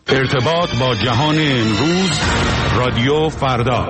ارتباط با جهان امروز، رادیو فردا.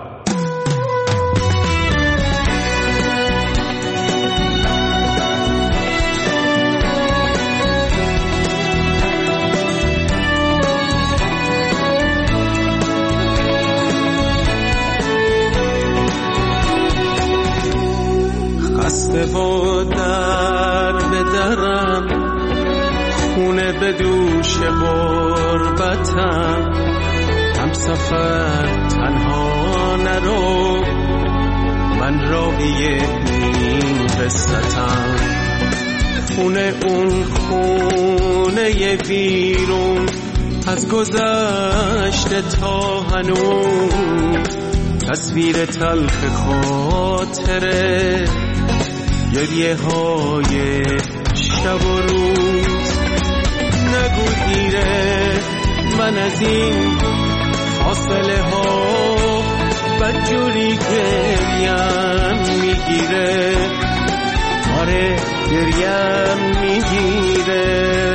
خسته و در بدرم، خونه به دوش غربتم، هم سفر تنها نرو، من راوی این قصتم. خونه اون خونه ویرون، از گذشته تا هنوز تصویر تلخ خاطره، گریه های شب و روز. نگو دیره من از این فاصله ها بدجوری گریم میگیره، آره گریم میگیره.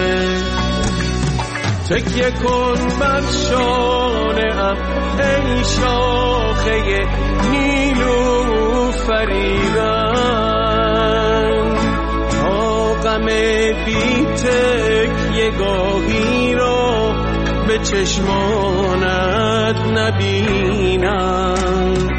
تکیه کن بر شانه ام ای شاخه نیلوفریدن، تا غم بی تکیه گاهی را به چشمانت نبینم.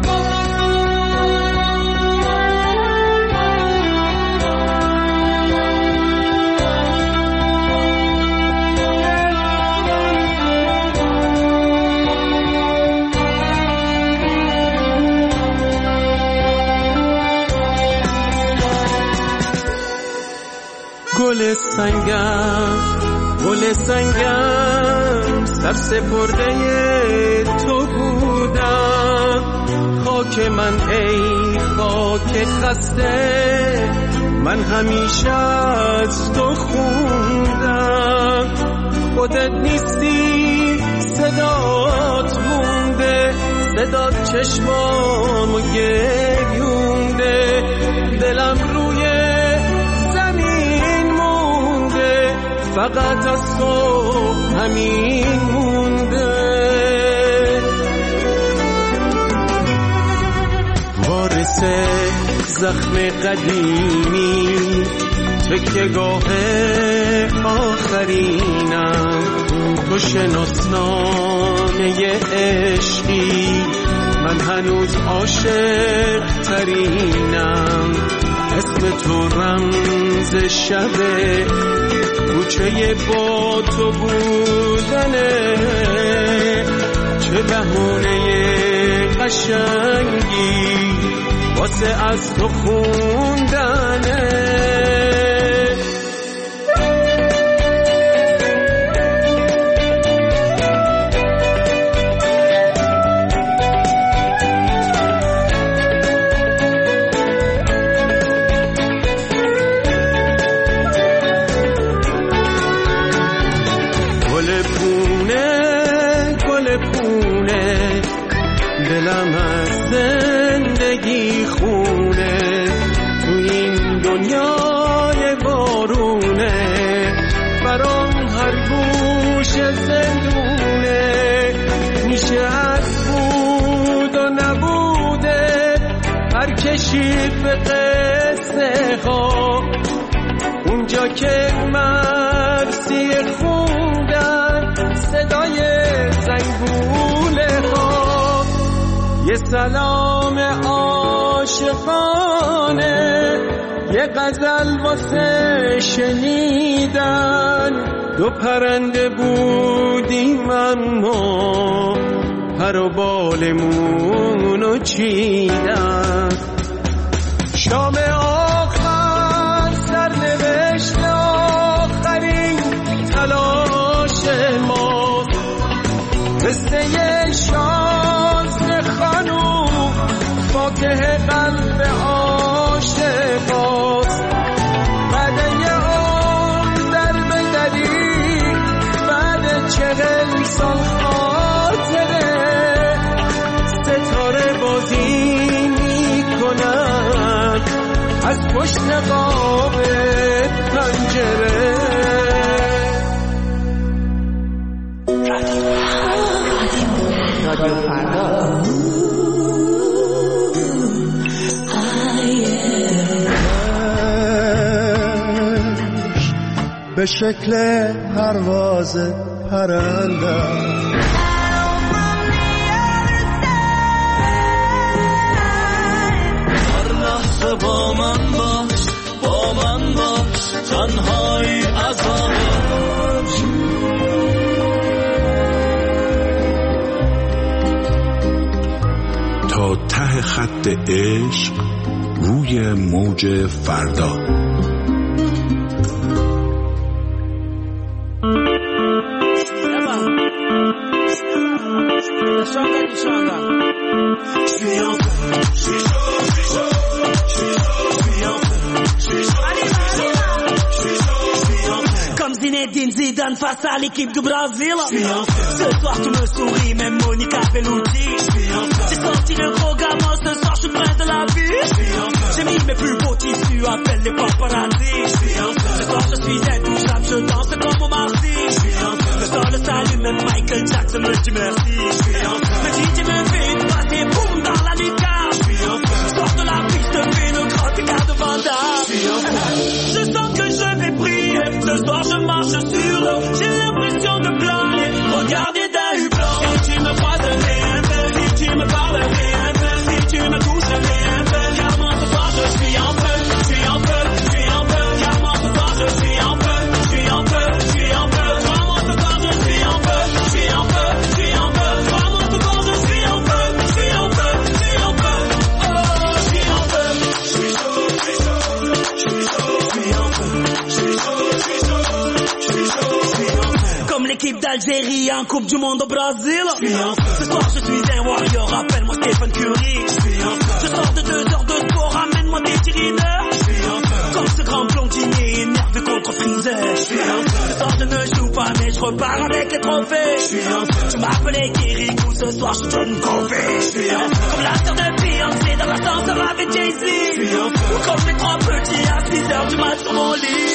گل سنگم سر سپرده تو بودم، خاک من ای خاک خسته، من همیشه از تو خوندم. خودت نیستی صدات مونده، صدات چشمامو گریونده، دلم روی فقط از تو همین مونده. وارث زخم قدیمی، تکیه‌گاه آخرینم، تو شناسنامه عشقی، من هنوز عاشق ترینم. اسم تو رمز شبه، کوچه با تو بودنه، چه بهونه قشنگی واسه از تو خوندنه. دلم از زندگی خونه، تو این دنیای بارونه، برام هر گوش زندونه. میشه از بود و نبوده هر کشیف قصه ها، اونجا که مرسی خوندن صدای زنگوله ها. یه سلام عاشقانه، یه غزل واسه شنیدن، دو پرنده بودیم اما پر و بالمونو چیدن. شام آخر سرنوشت آخرین تلاش ماست، قصه خانوم فاتح قلب عاشقاست. بعد یه عمر در بدری، بعد 40 سال خاطره، ستاره بازی میکنن از پشت قاب پنجره. به شکل پرواز پرندم. هر لحظه با من باش تنهایی عذاب. تا ته خط عشق روی موج فردا. Comme Zinedine Zidane face à l'équipe du Brésil. Ce soir tu me souris, même Monica Bellucci. J'ai sorti le gros gamin, ce soir je suis près de la vie. J'ai mis mes plus beaux tissus, appelle les paparazzi. Ce soir je suis intouchable, je danse comme au Marcy. Le sol le salue, même Michael Jackson me dit merci. Le DJ me fait une passe et boum dans la lucarne. Sors de la piste, fais une grosse écart de vandale. Je sens que je vais briller. Ce soir je marche sur l'eau. J'ai l'impression de planer. Regardez d'un hublot. Et tu me croises rien. Et tu me parles rien. Et tu me touches rien. Car moi ce soir je suis en feu. Je suis en feu. Je suis en feu. Car moi ce soir je suis en feu. Je suis en feu. Je suis en feu. Car moi ce soir je suis en feu. Je suis en feu. Je suis en feu. Car moi ce soir je suis en feu. Je suis en feu. Je suis en feu. Oh, je suis en feu. Je suis chaud. Je suis chaud. Je suis chaud. Je suis en feu. Je suis chaud. Je suis chaud. Je suis chaud. Je suis en feu. Comme l'équipe d'Algérie en Coupe du Monde au Brésil. Ce soir je suis un warrior. Appelle-moi Stephen Curry. Je sors de 2 heures de sport. Amène-moi des tirineurs. Comme ce grand blondinier énervé contre Freezer. Ce soir je ne joue pas mais je repars avec les trophées. Tu m'appelais Kirikou, ce soir je donne confet. Comme la sœur de Beyoncé dans l'ascenseur avec Jay-Z. Ou comme les 3 petits à 6 heures du mat sur mon lit.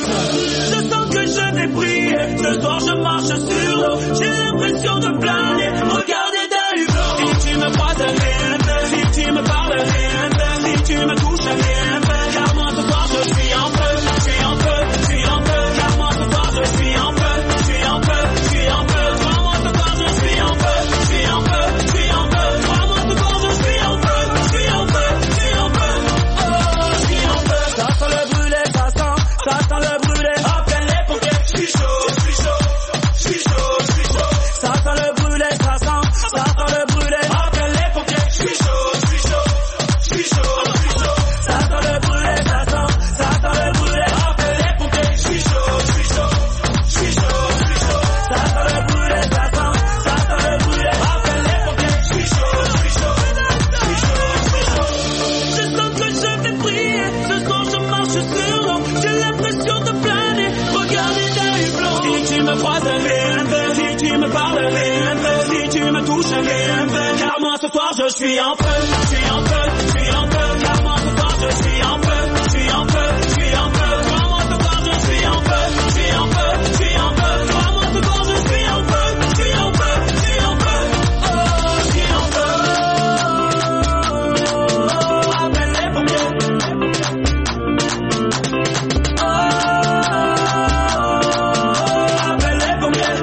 Je sens que je vais briller. Ce soir je marche sur l'eau. J'ai l'impression de planer. Regardez d'un hublot. Si tu me croises rien, si tu me parles rien, si tu me touches rien, car moi ce soir je suis en feu. Je suis en feu. Je suis en feu. Car moi ce soir je suis en feu. Je suis en feu. Je suis en feu. Car moi ce soir je suis en feu. Je suis en feu. Je suis en feu. Car moi ce soir je suis en feu. Je suis en feu. Je suis en feu. Oh, je suis en feu. Ça sent le brûlé, ça sent le brûlé. Appelle les pompiers. Je suis chaud. Je suis chaud. Je suis chaud. Je suis chaud. Ça sent le brûlé, ça sent le brûlé. Appelle les pompiers. Je suis chaud. Je suis chaud. Je suis chaud. Je suis chaud. Ça sent le brûlé, ça sent le brûlé. Appelle les pompiers. Je suis chaud. Je suis chaud. Je suis chaud. Je suis chaud. Ça sent le brûlé, ça sent le brûlé. Appelle les pompiers. Je suis chaud. Je suis chaud. Je suis chaud. Je suis chaud. Je sens que je vais briller. Ce soir je marche sur l'eau. J'ai l'impression de planer. Regardez d'un hublot. Si tu me croises rien, si tu me parles rien, si tu me touches rien, car moi ce soir je suis en feu. Je suis en feu. Je suis en feu. Car moi ce soir je suis en feu. Je suis en feu. Je suis en feu. Car moi ce soir je suis en feu. Je suis en feu. Je suis en feu. Car moi ce soir je suis en feu. Je suis en feu. Je suis en feu. Oh, je suis en feu. Appelle les pompiers. Oh, appelle les pompiers.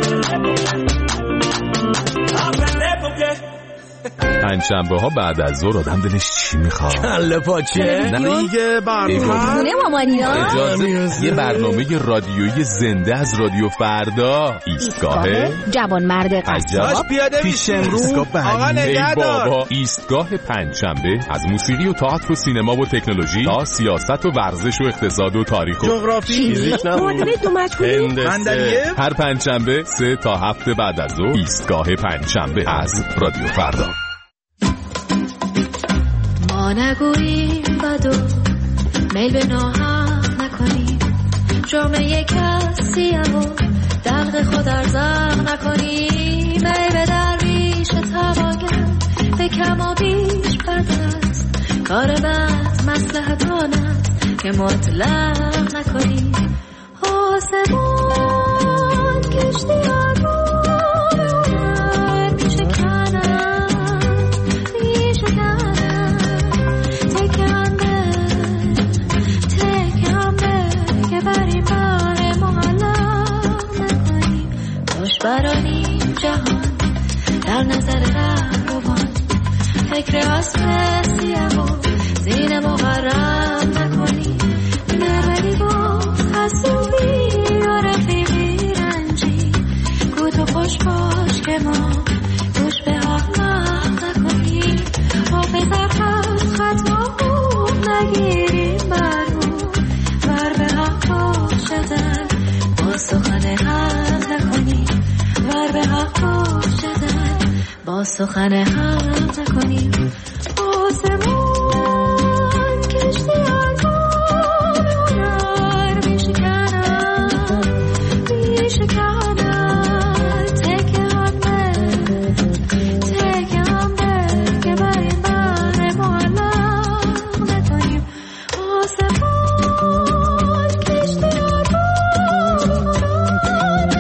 Appelle les pompiers. پنجشنبه ها بعد از ظهر آدم دلش چی میخواد؟ کله پاچه دیگه خونه مامانیا اجازه یه برنامه رادیویی زنده از رادیو فردا. ایستگاه جوانمرد قصاب پیش امروز. آقا نگهدار. بابا ایستگاه پنجشنبه از موسیقی و تئاتر و سینما و تکنولوژی تا سیاست و ورزش و اقتصاد و تاریخ و جغرافی معادله دو مجهولی هر پنجشنبه 3 تا 7 بعد از ظهر. ایستگاه پنجشنبه از رادیو فردا. ما نگوییم بدو میل به ناحق نکنیم، جرم یک کسیم و دلق خود ارزاق نکنیم. ای به درویش تواگر به کم و بیش بد است، کار بد مصلحت آن است که مطلق نکنیم. آسمان کشتی برای بار معلق برانی جهان در نظر رهروان فکر اصل سیاه و زین محرم نکنی نرولی با حسوبی و رفیقی رنجی گو تو خوش باش که ما گوش به حق نکنی حافظ حق خطمون نگیریم برمون ور به حق شدن با سخن حق نکنی ور به حق شدن با سخن حق نکنی آسمان کشتی آرمان هنر میشکنن تکه هم به که بر این بر معلق نکنیم آسمان کشتی آرمان هنر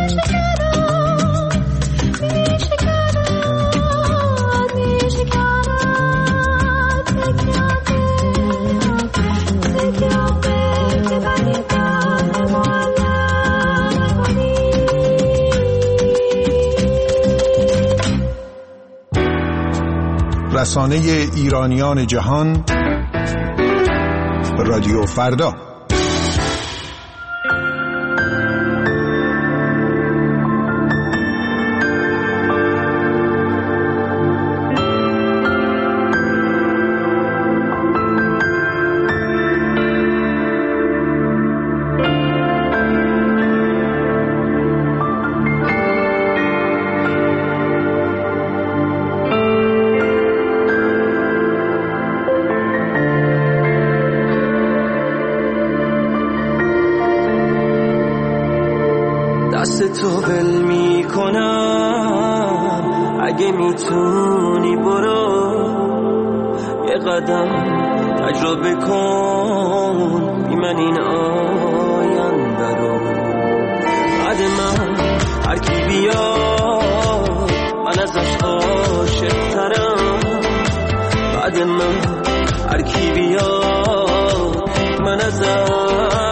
رسانه ایرانیان جهان رادیو فردا. دست تو ول میکنم اگه میتونی برو یه قدم تجربه کن بی من این آینده رو بعد من هر کی بیاد من ازش عاشق‌ترم بعد من هر کی بیاد من ازش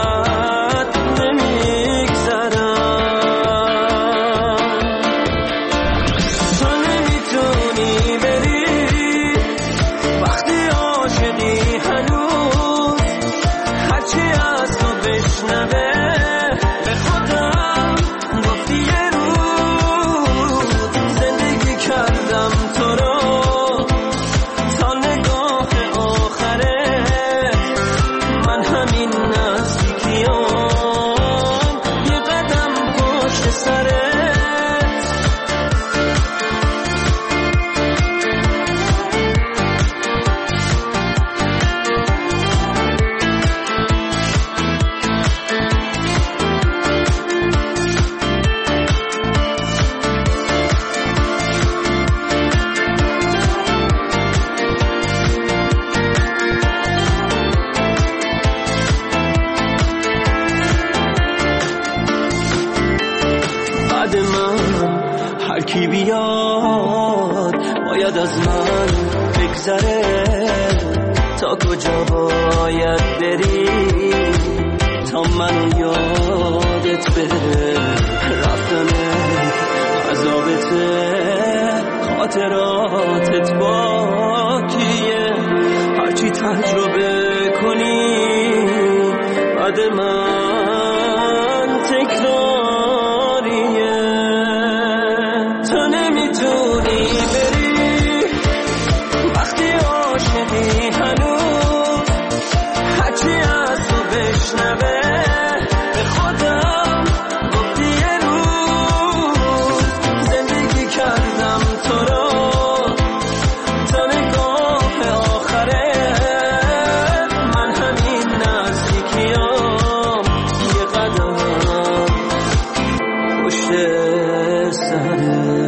هر کی بیاد باید از من بگذره تا کجا باید بری تا منو یادت بره رفتن عذابته خاطراتت باکیه هرچی تجربه کنی بعد من تکراریه تو نمیتونی بری وقتی عاشقی هنوز هرچی از تو بشنوه به خودم گفتی یه روز زندگی کردم تو رو تا نگاه آخره من همین نزدیکیام یه قدم پشت سره